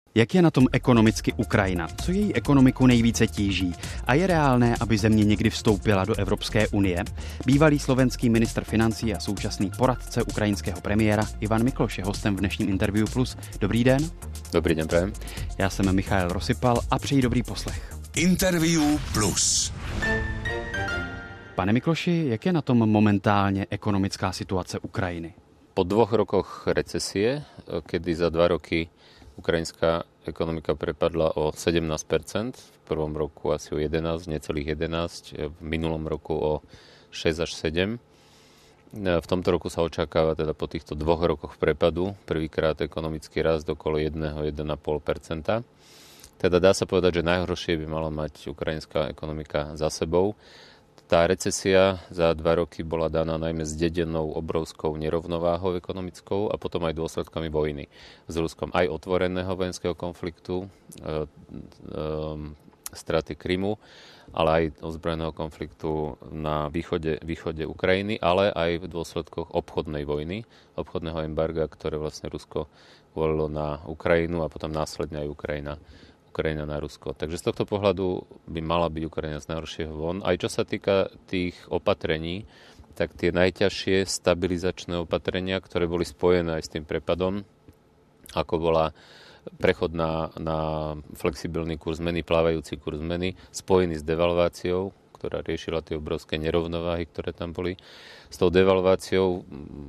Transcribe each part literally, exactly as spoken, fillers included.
Jak je na tom ekonomicky Ukrajina? Co její ekonomiku nejvíce tíží? A je reálné, aby země někdy vstoupila do Evropské unie? Bývalý slovenský ministr financí a současný poradce ukrajinského premiéra Ivan Mikloš je hostem v dnešním Interview Plus. Dobrý den. Dobrý den, prajem. Já jsem Michael Rosypal a přeji dobrý poslech. Interview Plus. Pane Mikloši, jak je na tom momentálně ekonomická situace Ukrajiny? Po dvoch rokoch recesie, kedy za dva roky ukrajinská ekonomika prepadla o sedemnásť percent, v prvom roku asi o jedenásť, necelých jedenásť, v minulom roku o šesť až sedem. V tomto roku sa očakáva teda po týchto dvoch rokoch prepadu prvýkrát ekonomický rast okolo jeden až jeden a pol percenta. Teda dá sa povedať, že najhoršie by mala mať ukrajinská ekonomika za sebou. Tá recesia za dva roky bola daná najmä zdedenou obrovskou nerovnováhou ekonomickou a potom aj dôsledkami vojny s Ruskom. Aj otvoreného vojenského konfliktu, e, e, straty Krymu, ale aj ozbrojeného konfliktu na východe, východe Ukrajiny, ale aj v dôsledkoch obchodnej vojny, obchodného embarga, ktoré vlastne Rusko uvalilo na Ukrajinu a potom následne aj Ukrajina Ukrajina na Rusko. Takže z tohto pohľadu by mala byť Ukrajina z najhoršieho von. Aj čo sa týka tých opatrení, tak tie najťažšie stabilizačné opatrenia, ktoré boli spojené aj s tým prepadom, ako bola prechod na, na flexibilný kurz meny, plávajúci kurz meny, spojený s devalváciou, ktorá riešila tie obrovské nerovnováhy, ktoré tam boli. S tou devalváciou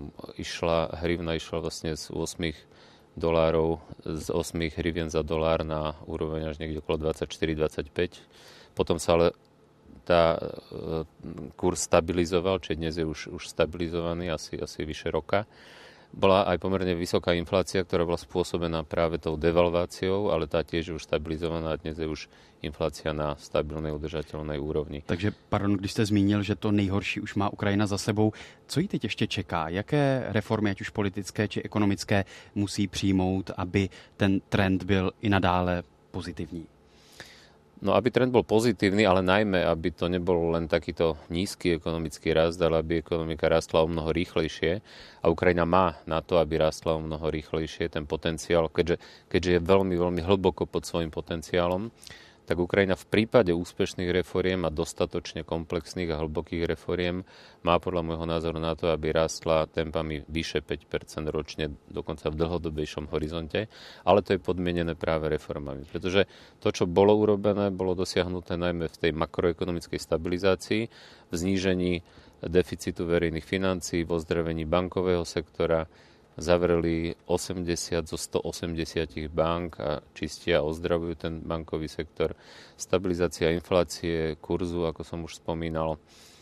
išla, hrivna išla vlastne z osem dolárov, z osem hrivien za dolár na úroveň až niekde okolo dvadsaťštyri dvadsaťpäť. Potom sa ale tá e, kurz stabilizoval, čiže dnes je už, už stabilizovaný asi, asi vyše roka. Bola aj pomerne vysoká inflácia, ktorá bola spôsobená práve tou devalváciou, ale tá tiež je už stabilizovaná a dnes je už inflácia na stabilnej udržateľnej úrovni. Takže, pardon, když jste zmínil, že to nejhorší už má Ukrajina za sebou, co jí teď ještě čeká? Jaké reformy, ať už politické či ekonomické, musí přijmout, aby ten trend byl i nadále pozitivní? No, aby trend bol pozitívny, ale najmä, aby to nebol len takýto nízky ekonomický rast, ale aby ekonomika rastla o mnoho rýchlejšie. A Ukrajina má na to, aby rastla o mnoho rýchlejšie ten potenciál, keďže, keďže je veľmi, veľmi hlboko pod svojím potenciálom, tak Ukrajina v prípade úspešných reforiem a dostatočne komplexných a hlbokých reforiem má podľa môjho názoru na to, aby rástla tempami vyše päť percent ročne, dokonca v dlhodobejšom horizonte, ale to je podmienené práve reformami. Pretože to, čo bolo urobené, bolo dosiahnuté najmä v tej makroekonomickej stabilizácii, v znížení deficitu verejných financií, v ozdravení bankového sektora, zavreli osemdesiat zo stoosemdesiat bank a čistia a ozdravujú ten bankový sektor. Stabilizácia inflácie, kurzu, ako som už spomínal.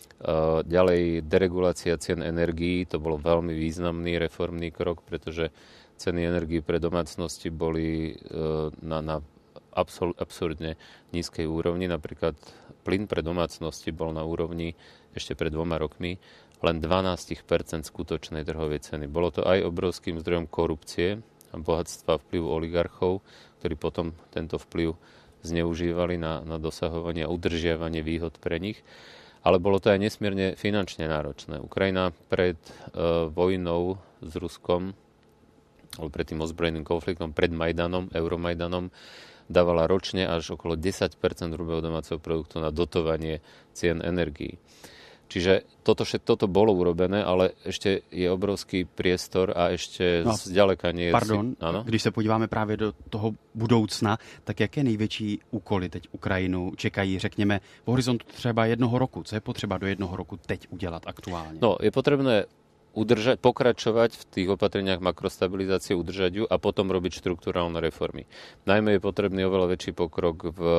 Ďalej deregulácia cien energií, to bol veľmi významný reformný krok, pretože ceny energií pre domácnosti boli na, na absol, absurdne nízkej úrovni. Napríklad plyn pre domácnosti bol na úrovni ešte pred dvoma rokmi len dvanásť percent skutočnej trhovej ceny. Bolo to aj obrovským zdrojom korupcie a bohatstva vplyvu oligarchov, ktorí potom tento vplyv zneužívali na, na dosahovanie a udržiavanie výhod pre nich. Ale bolo to aj nesmierne finančne náročné. Ukrajina pred e, vojnou s Ruskom, alebo pred tým ozbrojeným konfliktom, pred Majdanom, Euromajdanom, dávala ročne až okolo desať percent hrubého domáceho produktu na dotovanie cien energií. Čiže toto, toto bolo urobené, ale ešte je obrovský priestor a ešte no, zďaleka nie je... Pardon, ano? Když se podíváme právě do toho budoucna, tak jaké největší úkoly teď Ukrajinu čekají, řekněme, v horizontu třeba jednoho roku? Co je potřeba do jednoho roku teď udělat aktuálně? No, je potrebné udržať, pokračovať v tých opatreniach makrostabilizácie, udržať ju a potom robiť štrukturálne reformy. Najmä je potrebný oveľa väčší pokrok v...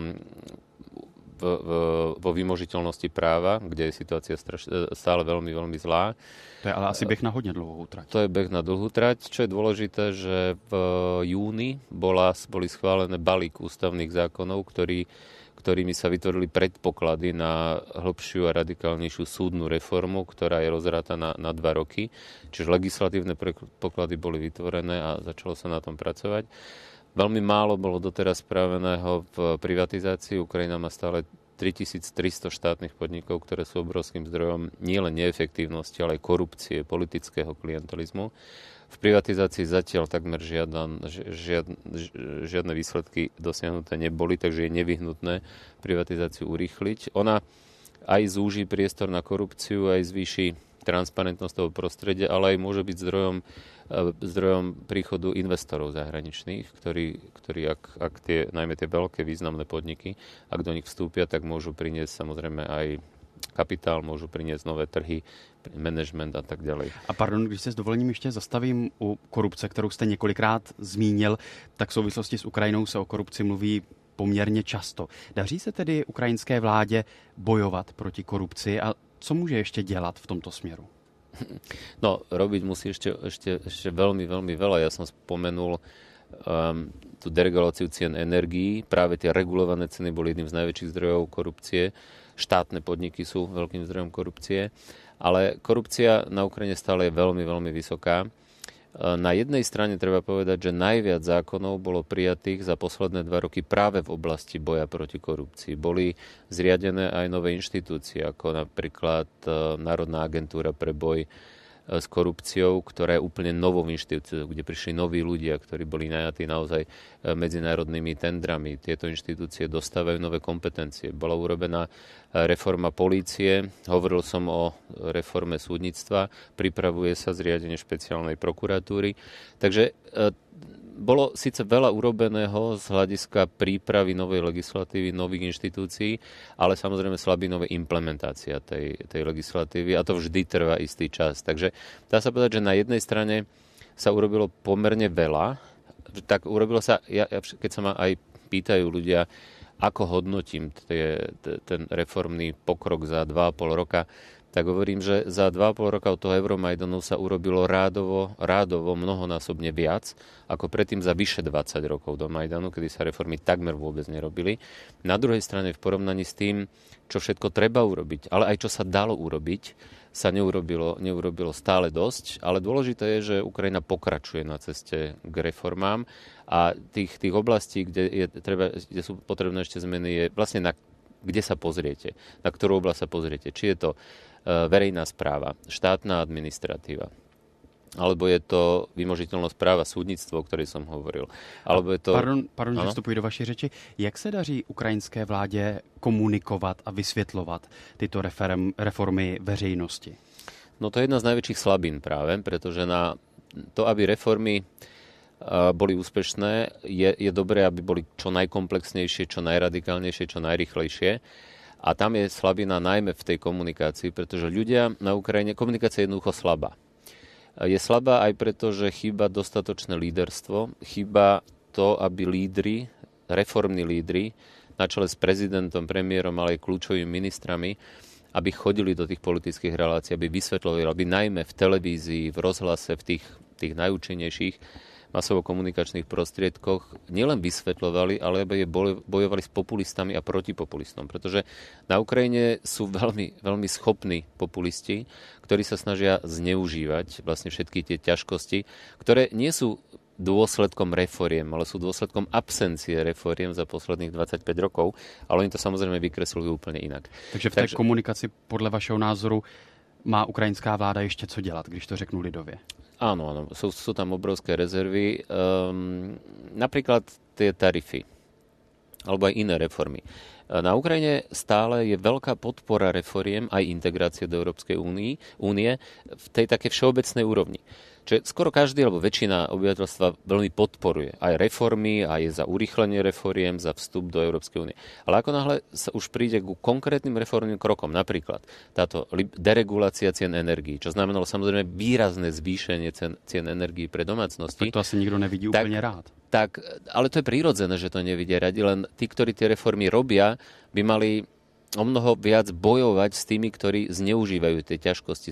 V, v, vo vymožiteľnosti práva, kde je situácia straš, stále veľmi, veľmi zlá. To je ale asi beh na hodne dlhú trať. To je beh na dlhú trať. Čo je dôležité, že v júni bola, boli schválené balík ústavných zákonov, ktorý, ktorými sa vytvorili predpoklady na hĺbšiu a radikálnejšiu súdnu reformu, ktorá je rozráta na, na dva roky. Čiže legislatívne predpoklady boli vytvorené a začalo sa na tom pracovať. Veľmi málo bolo doteraz spraveného v privatizácii. Ukrajina má stále tritisíctristo štátnych podnikov, ktoré sú obrovským zdrojom nielen neefektívnosti, ale aj korupcie, politického klientelizmu. V privatizácii zatiaľ takmer žiadan, žiad, žiadne výsledky dosiahnuté neboli, takže je nevyhnutné privatizáciu urýchliť. Ona aj zúži priestor na korupciu, aj zvýši transparentnosť toho prostredia, ale aj môže byť zdrojom, zdrojom príchodu investorov zahraničných, ktorí, ktorí ak, ak tie, najmä tie veľké významné podniky, ak do nich vstúpia, tak môžu priniesť samozrejme aj kapitál, môžu priniesť nové trhy, management a tak ďalej. A pardon, když se s dovolením ještě zastavím u korupce, kterou jste několikrát zmínil, tak v souvislosti s Ukrajinou se o korupci mluví poměrně často. Daří se tedy ukrajinské vládě bojovat proti korupci a co může ještě dělat v tomto směru? No, robiť musí ešte, ešte, ešte veľmi, veľmi veľa. Ja som spomenul um, tú dereguláciu cien energií. Práve tie regulované ceny boli jedným z najväčších zdrojov korupcie. Štátne podniky sú veľkým zdrojom korupcie. Ale korupcia na Ukrajine stále je veľmi, veľmi vysoká. Na jednej strane treba povedať, že najviac zákonov bolo prijatých za posledné dva roky práve v oblasti boja proti korupcii. Boli zriadené aj nové inštitúcie, ako napríklad Národná agentúra pre boj s korupciou, ktorá je úplne novou inštitúciou, kde prišli noví ľudia, ktorí boli najatí naozaj medzinárodnými tendrami. Tieto inštitúcie dostávajú nové kompetencie. Bola urobená reforma polície, hovoril som o reforme súdnictva, pripravuje sa zriadenie špeciálnej prokuratúry. Takže bolo síce veľa urobeného z hľadiska prípravy novej legislatívy, nových inštitúcií, ale samozrejme slabinové implementácia tej, tej legislatívy a to vždy trvá istý čas. Takže dá sa povedať, že na jednej strane sa urobilo pomerne veľa. Tak urobilo sa, ja, keď sa ma aj pýtajú ľudia, ako hodnotím tie, ten reformný pokrok za dva a pol roka, tak hovorím, že za dva a pol roka od toho Euromajdanu sa urobilo rádovo, rádovo mnohonásobne viac, ako predtým za vyše dvadsať rokov do Majdanu, kedy sa reformy takmer vôbec nerobili. Na druhej strane v porovnaní s tým, čo všetko treba urobiť, ale aj čo sa dalo urobiť, sa neurobilo, neurobilo stále dosť, ale dôležité je, že Ukrajina pokračuje na ceste k reformám a tých, tých oblastí, kde, je, treba, kde sú potrebné ešte zmeny, je vlastne na kde sa pozriete, na ktorú oblasť sa pozriete. Či je to verejná správa, štátna administratíva, alebo je to vymožiteľnosť práva, súdnictvo, o ktorej som hovoril. Alebo je to... Pardon, pardon že vstupuji do vaší řeči. Jak se daří ukrajinské vládě komunikovat a vysvětlovat tyto reform, reformy veřejnosti? No to je jedna z najväčších slabín práve, pretože na to, aby reformy boli úspešné, je, je dobré, aby boli čo najkomplexnejšie, čo najradikálnejšie, čo najrýchlejšie. A tam je slabina najmä v tej komunikácii, pretože ľudia na Ukrajine, komunikácia je jednoducho slabá. Je slabá aj preto, že chýba dostatočné líderstvo, chýba to, aby lídri, reformní lídri, na čele s prezidentom, premiérom, ale aj kľúčovými ministrami, aby chodili do tých politických relácií, aby vysvetľovali, aby najmä v televízii, v rozhlase, v tých, tých najúčinnejších masovo-komunikačných prostriedkoch nielen vysvetľovali, ale aby bojovali s populistami a protipopulistom. Pretože na Ukrajine sú veľmi, veľmi schopní populisti, ktorí sa snažia zneužívať vlastne všetky tie ťažkosti, ktoré nie sú dôsledkom reforiem, ale sú dôsledkom absencie reforiem za posledných dvadsaťpäť rokov, ale oni to samozrejme vykresľujú úplne inak. Takže v té Takže... komunikaci podle vašeho názoru má ukrajinská vláda ještě co dělat, když to řeknu lidově? Áno, áno, sú, sú tam obrovské rezervy. Um, napríklad tie tarify, alebo aj iné reformy. Na Ukrajine stále je veľká podpora reforiem aj integrácie do Európskej únie, únie v tej také všeobecnej úrovni. Čiže skoro každý alebo väčšina obyvateľstva veľmi podporuje aj reformy, aj je za urýchlenie reforiem, za vstup do Európskej únie. Ale ako náhle sa už príde ku konkrétnym reformným krokom, napríklad táto deregulácia cien energií, čo znamenalo samozrejme výrazné zvýšenie cien, cien energií pre domácnosti. Tak to asi nikto nevidí tak, úplne rád. Tak, ale to je prirodzené, že to nevidia radi, len tí, ktorí tie reformy robia, by mali o mnoho viac bojovať s tými, ktorí zneužívajú tie ťažkosti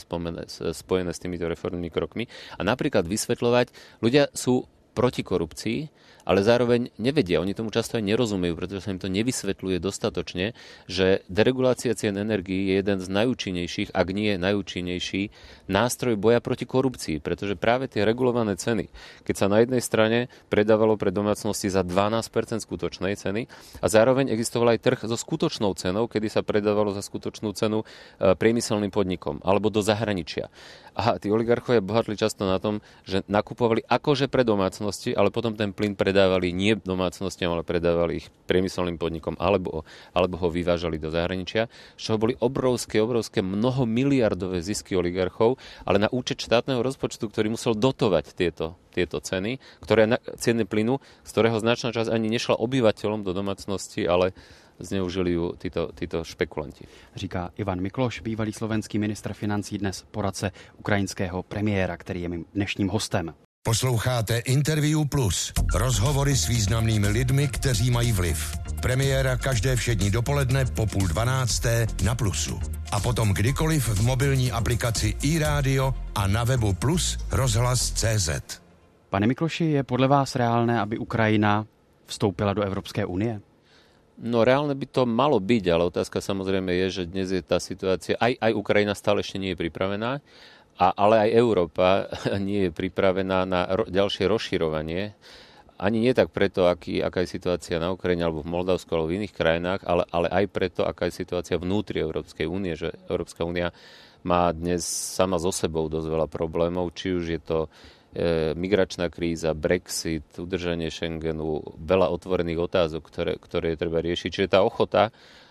spojené s týmito reformnými krokmi a napríklad vysvetľovať, ľudia sú proti korupcii, ale zároveň nevedia, oni tomu často aj nerozumejú, pretože sa im to nevysvetľuje dostatočne, že deregulácia cien energií je jeden z najúčinnejších, ak nie najúčinnejší nástroj boja proti korupcii, pretože práve tie regulované ceny, keď sa na jednej strane predávalo pre domácnosti za dvanásť percent skutočnej ceny a zároveň existoval aj trh so skutočnou cenou, kedy sa predávalo za skutočnú cenu priemyselným podnikom alebo do zahraničia. A tí oligarchovia bohatli často na tom, že nakupovali akože pre domácnosti, ale potom ten plyn predávali nie domácnostiam, ale predávali ich priemyselným podnikom alebo, alebo ho vyvážali do zahraničia, z čoho boli obrovské, obrovské mnohomiliardové zisky oligarchov, ale na účet štátneho rozpočtu, ktorý musel dotovať tieto, tieto ceny, ktoré ceny plynu, z ktorého značná časť ani nešla obyvateľom do domácnosti, ale zneužili ju títo, títo špekulanti. Říká Ivan Mikloš, bývalý slovenský ministr financí, dnes poradce ukrajinského premiéra, který je mým dnešním hostem. Posloucháte Interview Plus. Rozhovory s významnými lidmi, kteří mají vliv. Premiéra každé všední dopoledne po půl dvanácté na Plusu. A potom kdykoliv v mobilní aplikaci iRádio a na webu Plus rozhlas tečka cé zet. Pane Mikloši, je podle vás reálné, aby Ukrajina vstoupila do Evropské unie? No reálne by to malo byť, ale otázka samozrejme je, že dnes je tá situácia, aj, aj Ukrajina stále ešte nie je pripravená, a, ale aj Európa nie je pripravená na ro, ďalšie rozširovanie. Ani nie tak preto, aký, aká je situácia na Ukrajine alebo v Moldavsku alebo v iných krajinách, ale, ale aj preto, aká je situácia vnútri Európskej únie, že Európska únia má dnes sama so sebou dosť veľa problémov, či už je to migračná kríza, Brexit, udržanie Schengenu, veľa otvorených otázok, ktoré, ktoré je treba riešiť. Čiže tá ochota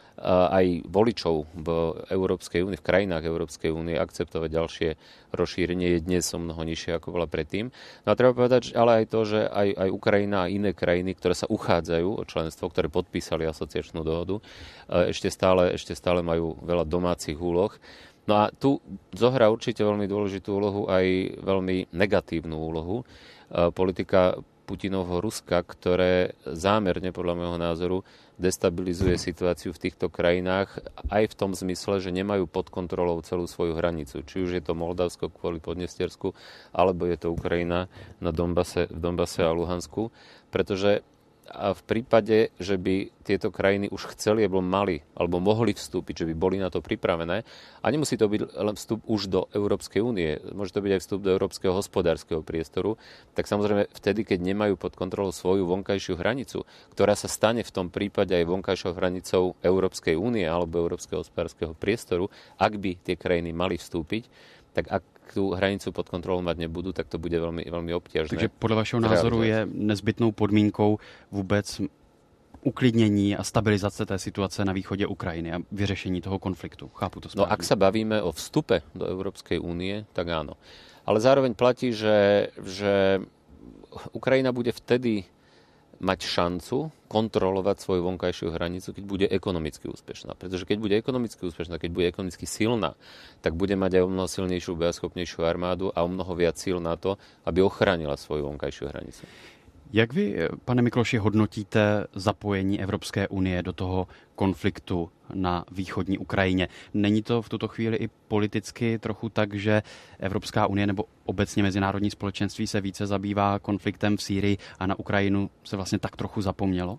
aj voličov v Európskej únii, v krajinách Európskej únie akceptovať ďalšie rozšírenie je dnes o mnoho nižšie, ako bola predtým. No a treba povedať, ale aj to, že aj, aj Ukrajina a iné krajiny, ktoré sa uchádzajú o členstvo, ktoré podpísali asociačnú dohodu, ešte stále, ešte stále majú veľa domácich úloh. No a tu zohrá určite veľmi dôležitú úlohu aj veľmi negatívnu úlohu politika Putinovho Ruska, ktoré zámerne, podľa môjho názoru, destabilizuje situáciu v týchto krajinách aj v tom zmysle, že nemajú pod kontrolou celú svoju hranicu. Či už je to Moldavsko kvôli Podnestiersku, alebo je to Ukrajina na Donbase, v Donbase a Luhansku. Pretože a v prípade, že by tieto krajiny už chceli alebo mali, alebo mohli vstúpiť, že by boli na to pripravené, a nemusí to byť len vstup už do Európskej únie, môže to byť aj vstup do Európskeho hospodárskeho priestoru, tak samozrejme vtedy, keď nemajú pod kontrolou svoju vonkajšiu hranicu, ktorá sa stane v tom prípade aj vonkajšou hranicou Európskej únie alebo Európskeho hospodárskeho priestoru, ak by tie krajiny mali vstúpiť, tak ak tú hranicu pod kontrolou mať nebudú, tak to bude veľmi, veľmi obťažné. Takže podle vašeho názoru je nezbytnou podmínkou vůbec uklidnění a stabilizace té situace na východě Ukrajiny a vyřešení toho konfliktu. Chápu to správně. No ak sa bavíme o vstupe do Európskej únie, tak áno. Ale zároveň platí, že, že Ukrajina bude vtedy mať šancu kontrolovať svoju vonkajšiu hranicu, keď bude ekonomicky úspešná. Pretože keď bude ekonomicky úspešná, keď bude ekonomicky silná, tak bude mať aj o mnoho silnejšiu, bojaschopnejšiu armádu a o mnoho viac síl na to, aby ochránila svoju vonkajšiu hranicu. Jak vy, pane Mikloši, hodnotíte zapojení Evropské unie do toho konfliktu na východní Ukrajině? Není to v tuto chvíli i politicky trochu tak, že Evropská unie nebo obecně mezinárodní společenství se více zabývá konfliktem v Sýrii a na Ukrajinu se vlastně tak trochu zapomnělo?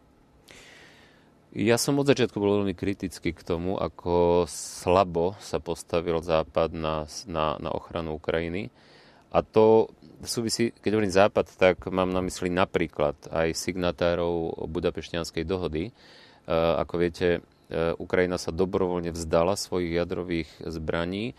Ja som od začiatku bol veľmi kritický k tomu, ako slabo sa postavil Západ na, na, na ochranu Ukrajiny. A to súvisí, keď hovorím Západ, tak mám na mysli napríklad aj signatárov Budapešťanskej dohody. Ako viete, Ukrajina sa dobrovoľne vzdala svojich jadrových zbraní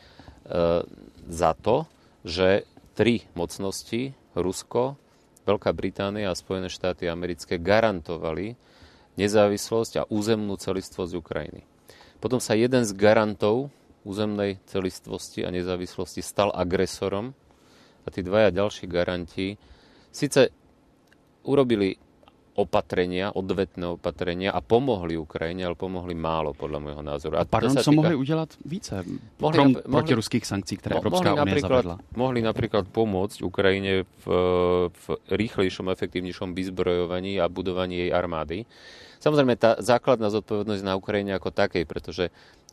za to, že tri mocnosti, Rusko, Veľká Británia a Spojené štáty americké, garantovali nezávislosť a územnú celistvosť Ukrajiny. Potom sa jeden z garantov územnej celistvosti a nezávislosti stal agresorom a tí dvaja ďalší garanti síce urobili opatrenia, odvetné opatrenia a pomohli Ukrajine, ale pomohli málo, podľa môjho názoru. A pardon, co týka... mohli udělat více? Mohli Krom nap- protiruských sankcí, ktoré no, Európska únia zavedla. Mohli napríklad pomôcť Ukrajine v, v rýchlejšom, efektívnejšom vyzbrojovaní a budovaní jej armády. Samozrejme, tá základná zodpovednosť na Ukrajine ako takej, pretože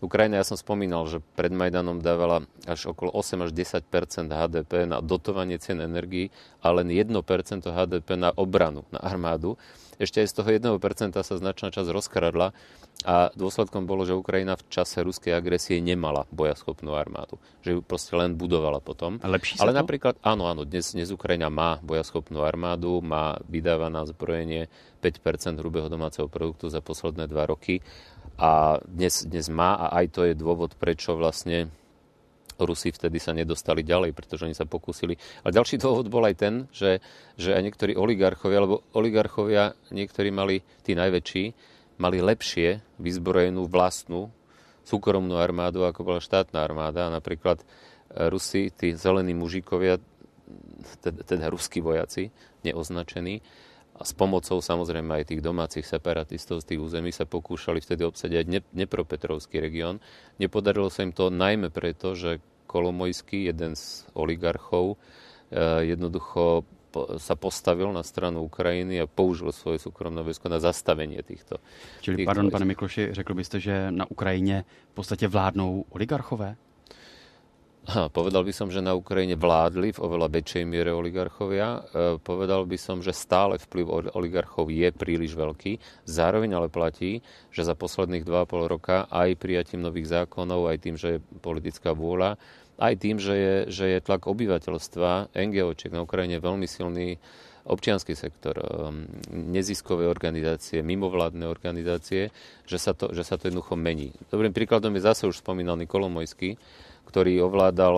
Ukrajina, ja som spomínal, že pred Majdanom dávala až okolo osem až desať percent há dé pé na dotovanie cien energií a len jedno percento há dé pé na obranu, na armádu. Ešte aj z toho jedného percenta sa značná časť rozkradla a dôsledkom bolo, že Ukrajina v čase ruskej agresie nemala bojaschopnú armádu. Že ju proste len budovala potom. A lepší sa Ale to? napríklad, áno, áno, dnes, dnes Ukrajina má bojaschopnú armádu, má vydávané zbrojenie päť percent hrubého domáceho produktu za posledné dva roky a dnes, dnes má a aj to je dôvod, prečo vlastne Rusi vtedy sa nedostali ďalej, pretože oni sa pokúsili. Ale ďalší dôvod bol aj ten, že, že aj niektorí oligarchovia, lebo oligarchovia, niektorí mali, tí najväčší, mali lepšie vyzbrojenú vlastnú súkromnú armádu, ako bola štátna armáda. Napríklad Rusi, tí zelení mužikovia, teda, teda ruskí vojaci, neoznačení, a s pomocou samozrejme aj tých domácich separatistov z tých území sa pokúšali vtedy obsadiť Dnepropetrovský región. Nepodarilo sa im to najmä preto, že Kolomojský, jeden z oligarchov, jednoducho sa postavil na stranu Ukrajiny a použil svoje súkromné vojsko na zastavenie týchto. Čili, týchto pardon, vojsk. pane Mikloši, řekl byste, že na Ukrajině v podstatě vládnou oligarchové? Ha, povedal by som, že na Ukrajine vládli v oveľa väčšej miere oligarchovia. E, povedal by som, že stále vplyv oligarchov je príliš veľký. Zároveň ale platí, že za posledných dva a pol roka aj prijatím nových zákonov, aj tým, že je politická vôľa, aj tým, že je, že je tlak obyvateľstva, NGOčiek na Ukrajine veľmi silný, občiansky sektor, neziskové organizácie, mimovládne organizácie, že sa to, že sa to jednoducho mení. Dobrým príkladom je zase už spomínaný Kolomojský, ktorý ovládal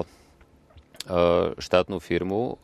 štátnu firmu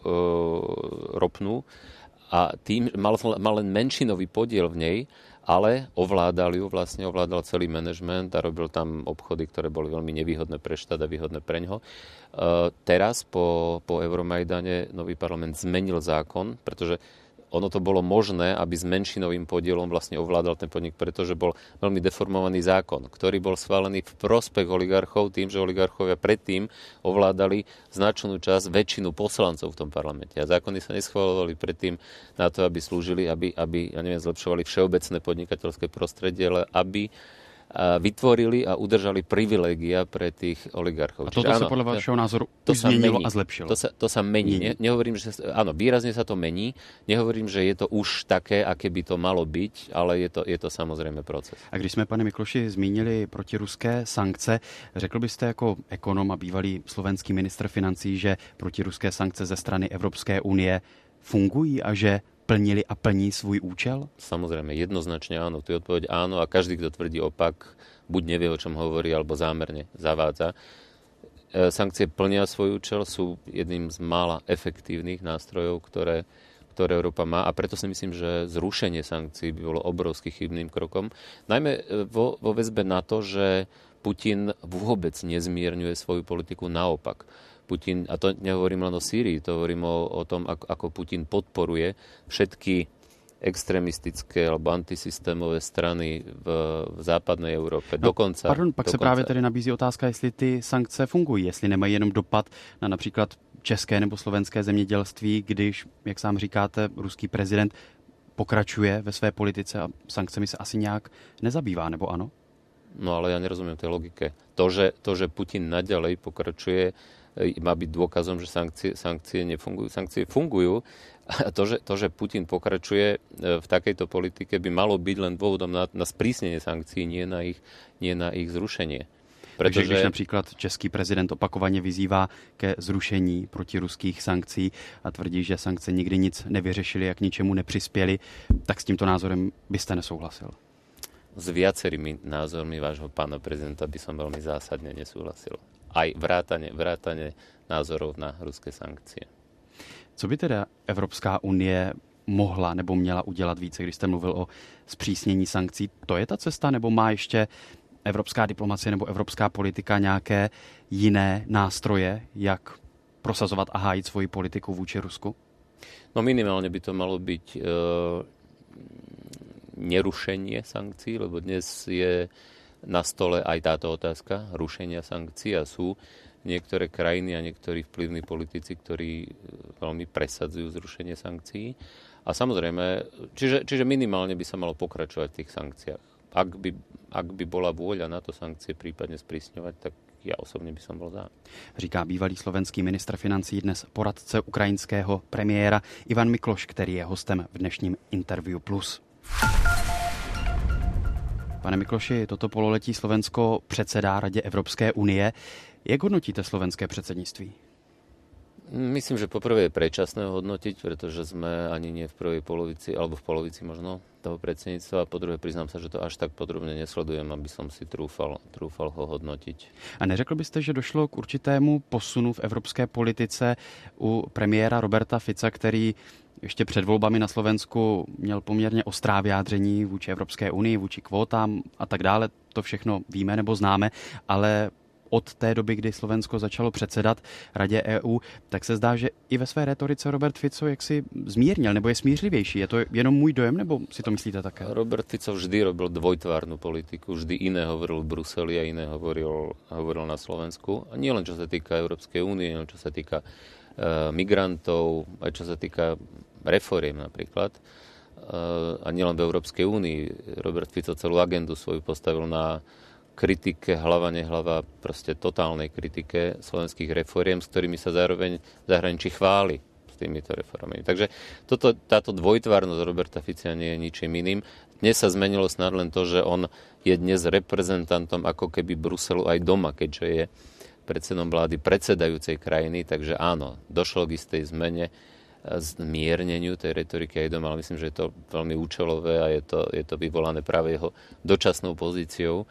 ropnú a tým mal, mal len menšinový podiel v nej, ale ovládal ju, vlastne ovládal celý manažment a robil tam obchody, ktoré boli veľmi nevýhodné pre štát a výhodné pre ňoho. Teraz po, po Euromajdane nový parlament zmenil zákon, pretože ono to bolo možné, aby s menšinovým podielom vlastne ovládal ten podnik, pretože bol veľmi deformovaný zákon, ktorý bol schválený v prospech oligarchov tým, že oligarchovia predtým ovládali značnú časť, väčšinu poslancov v tom parlamente. A zákony sa neschváľovali predtým na to, aby slúžili, aby, aby ja neviem, zlepšovali všeobecné podnikateľské prostredie, ale aby vytvorili a udržali privilégia pre tých oligarchov. A toto sa podľa vašeho názoru to už zmenilo a zlepšilo. To sa, to sa mení. Ne, nehovorím, že sa, áno, výrazne sa to mení. Nehovorím, že je to už také, aké by to malo byť, ale je to, je to samozrejme proces. A když jsme, pane Mikloši, zmínili protiruské sankce, řekl byste jako ekonom a bývalý slovenský ministr financí, že protiruské sankce ze strany Evropské unie fungují a že plnili a plní svůj účel? Samozrejme, jednoznačne áno. Tu je odpoveď áno a každý, kto tvrdí opak, buď nevie, o čom hovorí, alebo zámerne zavádza. E, sankcie plnia svoj účel, sú jedným z mála efektívnych nástrojov, ktoré, ktoré Európa má a preto si myslím, že zrušenie sankcií by bolo obrovský chybným krokom. Najmä vo, vo väzbe na to, že Putin vôbec nezmierňuje svoju politiku, naopak. Putin, a to nehovorím len o Sýrii, to hovorím o, o tom, ako, ako Putin podporuje všetky extremistické alebo antisystémové strany v, v západnej Európe. No, dokonca, pardon, pak dokonca. se právě tady nabízí otázka, jestli ty sankce fungují, jestli nemají jenom dopad na například české nebo slovenské zemědělství, když, jak sám říkáte, ruský prezident pokračuje ve své politice a sankcemi se asi nějak nezabývá, nebo ano? No ale ja nerozumiem tej logike. To, že, to, že Putin naďalej pokračuje, má byť dôkazom, že sankcie, sankcie nefungujú. Sankcie fungujú a to že, to, že Putin pokračuje v takejto politike, by malo byť len dôvodom na, na sprísnenie sankcií, nie na ich, nie na ich zrušenie. Protože Takže když například český prezident opakovaně vyzývá ke zrušení protiruských sankcí a tvrdí, že sankce nikdy nic nevyřešily a k ničemu nepřispěly, tak s tímto názorem byste nesouhlasil? S viacerými názormi vášho pána prezidenta by som veľmi zásadne nesúhlasil. Aj vrátane, vrátane názorov na ruské sankcie. Co by teda Evropská unie mohla nebo měla udělat více, když jste mluvil o zpřísnění sankcí? To je ta cesta, nebo má ještě evropská diplomacie nebo evropská politika nějaké jiné nástroje, jak prosazovat a hájit svoji politiku vůči Rusku? No minimálne by to malo byť e, nerušenie sankcií, lebo dnes je na stole aj táto otázka rušenia sankcií a sú niektoré krajiny a niektorí vplyvní politici, ktorí veľmi presadzujú zrušenie sankcií. A samozrejme, čiže, čiže minimálne by sa malo pokračovať v tých sankciách. ak by, ak by bola vôľa na to sankcie prípadne sprísňovať, tak já osobně by som bol za. Říká bývalý slovenský ministr financí, dnes poradce ukrajinského premiéra Ivan Mikloš, který je hostem v dnešním Interview Plus. Pane Mikloši, toto pololetí Slovensko předsedá Radě Evropské unie. Jak hodnotíte slovenské předsednictví? Myslím, že poprvé je predčasné hodnotiť, pretože sme ani nie v prvej polovici, alebo v polovici možno toho predsedníctva. A po druhé, priznám sa, že to až tak podrobne nesledujem, aby som si trúfal, trúfal ho hodnotiť. A neřekl byste, že došlo k určitému posunu v evropské politice u premiéra Roberta Fica, který ještě před volbami na Slovensku měl poměrně ostrá vyjádření vůči Evropské unii, vůči kvótám a tak dále. To všechno víme nebo známe, ale od té doby, kdy Slovensko začalo předsedat Radě E U, tak se zdá, že i ve své retorice Robert Fico jaksi zmírnil, nebo je smířlivější. Je to jenom můj dojem, nebo si to myslíte také? Robert Fico vždy robil dvojtvárnu politiku, vždy iné hovoril v Bruseli a iné hovoril, hovoril na Slovensku. A nie len čo sa týka Európskej únie, nie len čo sa týka e, migrantov, aj čo sa týka reforiem napríklad. E, a nielen v Európskej únii. Robert Fico celú agendu svoju postavil na kritike hlava nehlava, proste totálnej kritike slovenských reforiem, s ktorými sa zároveň v zahraničí chváli s týmito reformami. Takže toto, táto dvojtvárnosť Roberta Fica nie je ničím iným. Dnes sa zmenilo snad len to, že on je dnes reprezentantom ako keby Bruselu aj doma, keďže je predsedom vlády predsedajúcej krajiny, takže áno, došlo k istej zmene, zmierneniu tej retoriky aj doma, ale myslím, že je to veľmi účelové a je to, je to vyvolané práve jeho dočasnou pozíciou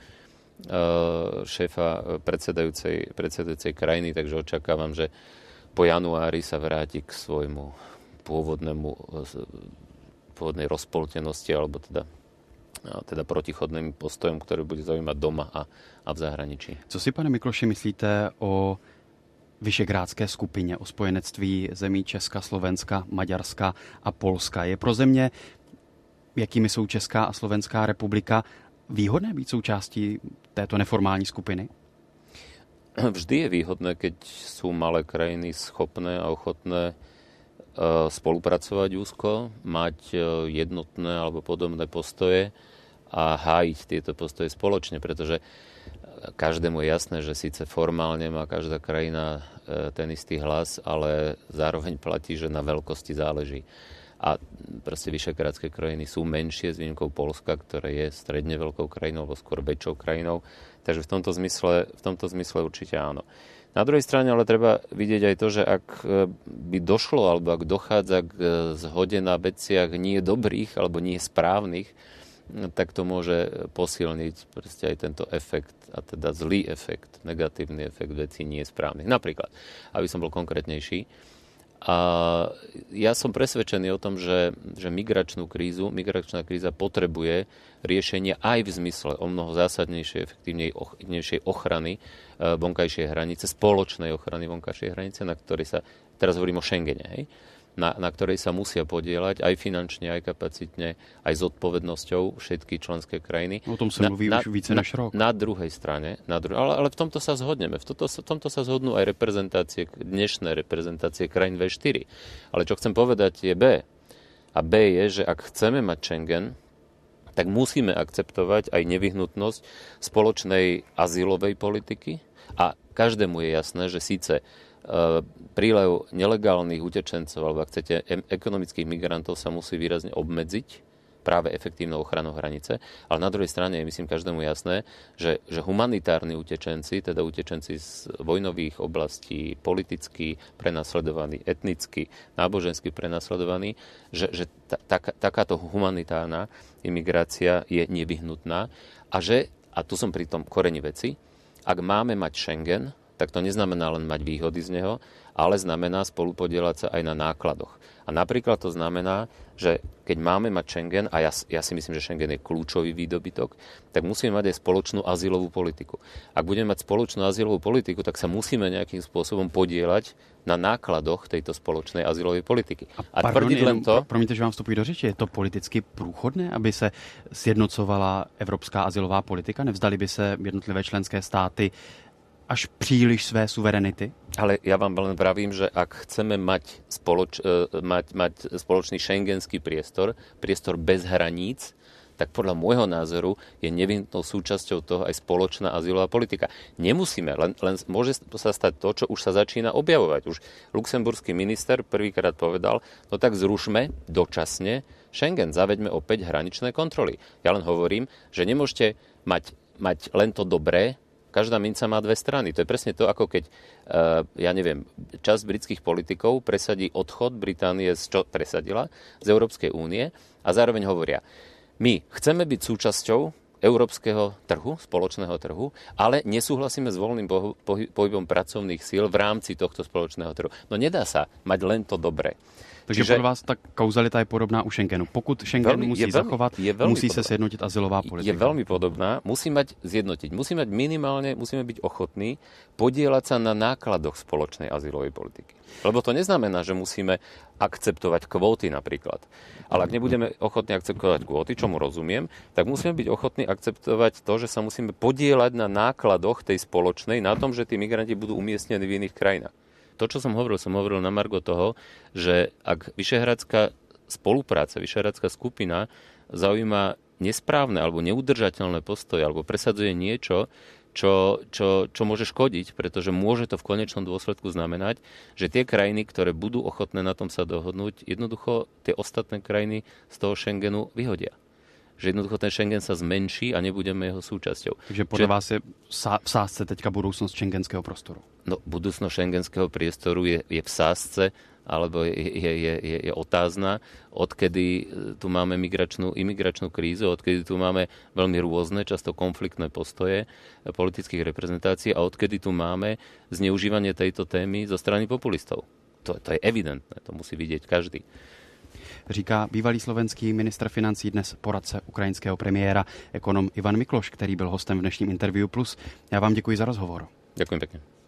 šéfa predsedajúcej, predsedajúcej krajiny, takže očakávam, že po januári sa vráti k svojmu pôvodnému pôvodnej rozpoltenosti alebo teda, teda protichodným postojom, ktorý bude zaujímať doma a, a v zahraničí. Co si, pane Mikloši, myslíte o Vyšegrádské skupině, o spojenectví zemí Česka, Slovenska, Maďarska a Polska? Je pro země, jakými jsou Česká a Slovenská republika, výhodné být součástí této neformální skupiny? Vždy je výhodné, keď sú malé krajiny schopné a ochotné spolupracovať úzko, mať jednotné alebo podobné postoje a hájiť tieto postoje spoločne, pretože každému je jasné, že síce formálne má každá krajina ten istý hlas, ale zároveň platí, že na veľkosti záleží. A proste vyšegrádske krajiny sú menšie s výnimkou Polska, ktoré je stredne veľkou krajinou, alebo skôr väčšou krajinou. Takže v tomto zmysle, v tomto zmysle určite áno. Na druhej strane ale treba vidieť aj to, že ak by došlo, alebo ak dochádza k zhode na veciach nie dobrých, alebo nie správnych, tak to môže posilniť proste aj tento efekt, a teda zlý efekt, negatívny efekt vecí nie správnych. Napríklad, aby som bol konkrétnejší, a ja som presvedčený o tom, že, že migračnú krízu, migračná kríza potrebuje riešenie aj v zmysle o mnoho zásadnejšej, efektívnejšej ochrany vonkajšej hranice, spoločnej ochrany vonkajšej hranice, na ktorej sa, teraz hovorím o Schengene, hej? Na, na ktorej sa musia podieľať aj finančne, aj kapacitne, aj s odpovednosťou všetky členské krajiny. O tom sa mluví už více než rok. Na, na druhej strane, na dru- ale, ale v tomto sa zhodneme. V, toto, v tomto sa zhodnú aj reprezentácie, dnešné reprezentácie krajín vé štyri. Ale čo chcem povedať je B. A B je, že ak chceme mať Schengen, tak musíme akceptovať aj nevyhnutnosť spoločnej azylovej politiky a každému je jasné, že síce prílev nelegálnych utečencov alebo ak chcete ekonomických migrantov sa musí výrazne obmedziť práve efektívnou ochranou hranice, ale na druhej strane je myslím každému jasné, že, že humanitárni utečenci, teda utečenci z vojnových oblastí, politicky prenasledovaní, etnicky, nábožensky prenasledovaní, že, že ta, tak, takáto humanitárna imigrácia je nevyhnutná a že, a tu som pri tom koreni veci, ak máme mať Schengen, tak to neznamená len mať výhody z neho, ale znamená spolupodielať sa aj na nákladoch. A napríklad to znamená, že keď máme mať Schengen, a ja, ja si myslím, že Schengen je kľúčový výdobytok, tak musíme mať aj spoločnú azylovú politiku. Ak budeme mať spoločnú azylovú politiku, tak sa musíme nejakým spôsobom podieľať na nákladoch tejto spoločnej azylovej politiky. A, a tvrdiť len to... Promiňte, že vám vstupuji do řeči. Je to politicky průchodné, aby se sjednocovala evropská azylová politika? Nevzdali by se jednotlivé členské státy až príliš své suverenity? Ale ja vám len pravím, že ak chceme mať, spoloč, mať, mať spoločný šengenský priestor, priestor bez hraníc, tak podľa môjho názoru je nevyhnutnou súčasťou toho aj spoločná azylová politika. Nemusíme, len, len môže sa stať to, čo už sa začína objavovať. Už luxemburský minister prvýkrát povedal, no tak zrušme dočasne Schengen, zaveďme opäť hraničné kontroly. Ja len hovorím, že nemôžete mať, mať len to dobré, každá minca má dve strany. To je presne to, ako keď, uh, ja neviem, časť britských politikov presadí odchod Británie, z čo presadila, z Európskej únie a zároveň hovoria, my chceme byť súčasťou európskeho trhu, spoločného trhu, ale nesúhlasíme s voľným pohybom pracovných síl v rámci tohto spoločného trhu. No nedá sa mať len to dobré. Takže Čiže, podľa vás ta kauzalita je podobná u Schengenu. Pokud Schengen veľmi, musí veľmi, zachovat, musí podobná. Sa zjednotiť azylová politika. Je veľmi podobná. Musí mať zjednotiť. Musí mať minimálne, musíme byť ochotní podieľať sa na nákladoch spoločnej azylovej politiky. Lebo to neznamená, že musíme akceptovať kvóty napríklad. Ale ak nebudeme ochotní akceptovať kvóty, čomu rozumiem, tak musíme byť ochotní akceptovať to, že sa musíme podieľať na nákladoch tej spoločnej, na tom, že tí migranti budú umiestnení v iných krajinách. To, čo som hovoril, som hovoril na margo toho, že ak Vyšehradská spolupráca, Vyšehradská skupina zaujíma nesprávne alebo neudržateľné postoje alebo presadzuje niečo, čo, čo, čo môže škodiť, pretože môže to v konečnom dôsledku znamenať, že tie krajiny, ktoré budú ochotné na tom sa dohodnúť, jednoducho tie ostatné krajiny z toho Schengenu vyhodia. Že jednoducho ten Schengen sa zmenší a nebudeme jeho súčasťou. Takže podľa že... vás je v sázce teďka budúcnosť šengenského prostoru? No, budúcnosť šengenského priestoru je, je v sázce, alebo je, je, je, je, je otázna, odkedy tu máme migračnú, imigračnú krízu, odkedy tu máme veľmi rôzne, často konfliktné postoje politických reprezentácií a odkedy tu máme zneužívanie tejto témy zo strany populistov. To, to je evidentné, to musí vidieť každý. Říká bývalý slovenský ministr financí, dnes poradce ukrajinského premiéra, ekonom Ivan Mikloš, který byl hostem v dnešním Interview Plus. Já vám děkuji za rozhovor. Ďakujem pekne.